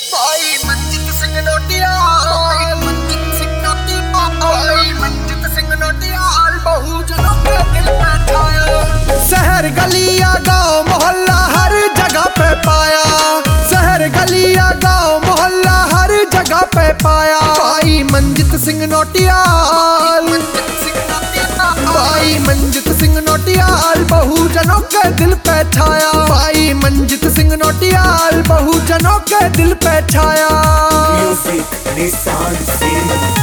भाई मंजित सिंह नोटियाल, मंजित सिंह नोटियाल, भाई मंजित सिंह नोटियाल बहुजनों के दिल पे छाया। शहर गलियां गांव मोहल्ला हर जगह पे पाया, शहर गलियां गांव मोहल्ला हर जगह पे पाया। भाई मंजित सिंह नोटियाल, भाई मंजित सिंह नोटियाल बहुजनों के दिल पे छाया। भाई मंजित सिंह नोटियाल बहुजनों के दिल पे छाया। म्यूजिक निशान सिंह।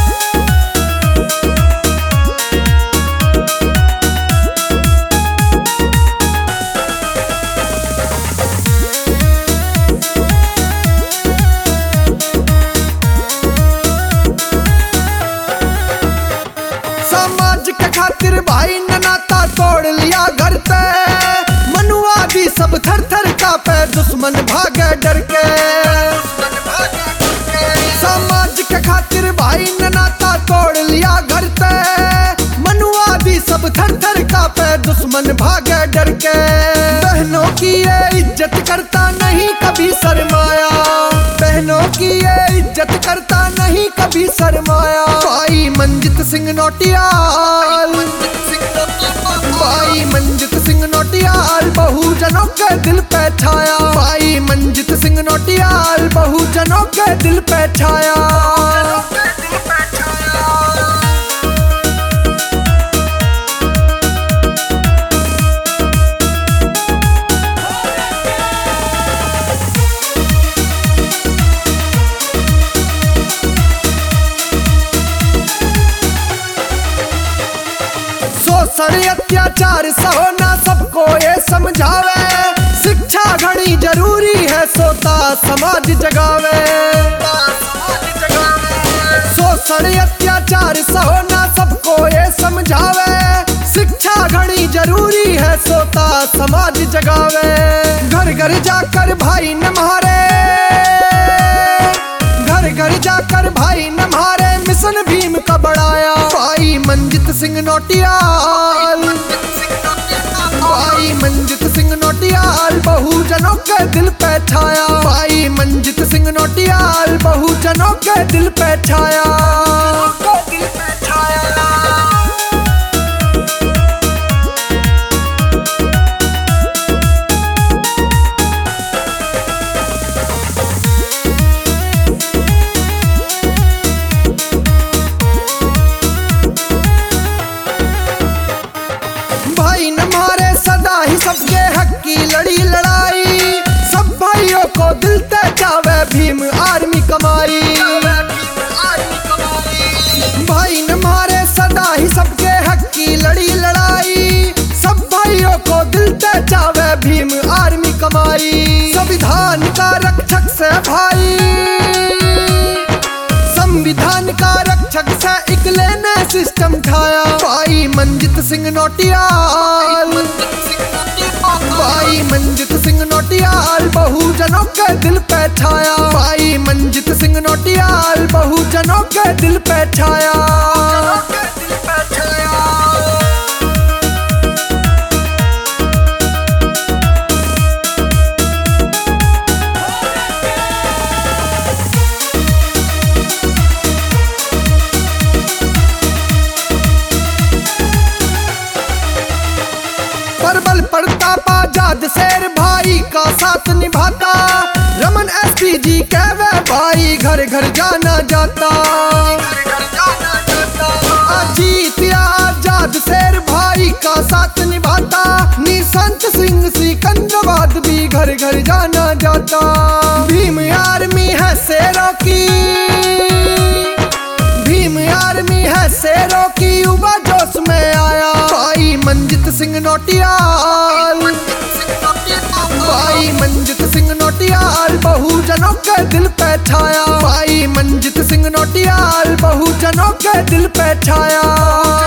समाज के खातिर भाई ने नाता तोड़ लिया घर पे, मनुआ भी सब थर थर कांपे दुश्मन भागे डर के। समाज के खातिर भाई ने नाता तोड़ लिया घर पे, मनुआ भी सब थर थर कांपे दुश्मन भागे डर के। बहनों की ये इज्जत करता नहीं कभी शर्माया, बहनों की ये इज्जत करता नहीं कभी शर्माया। भाई मंजित सिंह नोटियाल, भाई मंजित सिंह नोटियाल बहुजनों के दिल पे छाया। भाई मंजित सिंह नोटियाल बहुजनों के दिल पे छाया। शोषण अत्याचार सहोना सबको ये समझावे, शिक्षा घनी जरूरी है सोता समाज जगावे। शोषण अत्याचार सहोना सबको ये समझावे, शिक्षा घनी जरूरी है सोता समाज जगावे। घर घर जाकर भाई न मारे, घर घर जाकर भाई न मारे मिशन भीम का बढ़ाया। भाई मंजित सिंह नोटियाल, भाई मंजित सिंह नोटियाल बहुजनों के दिल पे छाया। भाई मंजित सिंह नोटियाल बहुजनों के दिल पे छाया। भाई न मारे सदा ही सबके हक की लड़ी लड़ाई, सब भाइयों को दिल ते जावे भीम आर्मी कमाई। भाई न मारे सदा ही सबके हक की लड़ी लड़ाई, सब भाइयों को दिल ते जावे भीम आर्मी कमाई। संविधान का रक्षक से भाई, संविधान का रक्षक से इकले ने सिस्टम ठाया। भाई मंजित सिंह नोटियाल, भाई मंजित सिंह नोटियाल बहुजनों के दिल पे छाया। भाई मंजित सिंह नोटियाल बहुजनों के दिल पे छाया। परबल प्रताप आजाद शेर भाई का साथ निभाता, रमन एसपी जी कहवे भाई घर घर जाना जाता। अजीत आजाद शेर भाई का साथ निभाता, निशंत सिंह सिकंदराबाद भी घर घर जाना जाता। भीम आर्मी है शेरों की, भीम आर्मी है शेरों की युवा जोश में आया। भाई मंजित सिंह नोटियाल, भाई मंजित सिंह नोटियाल बहुजनों के दिल पे छाया। भाई मंजित सिंह नोटियाल बहुजनों के दिल पे छाया।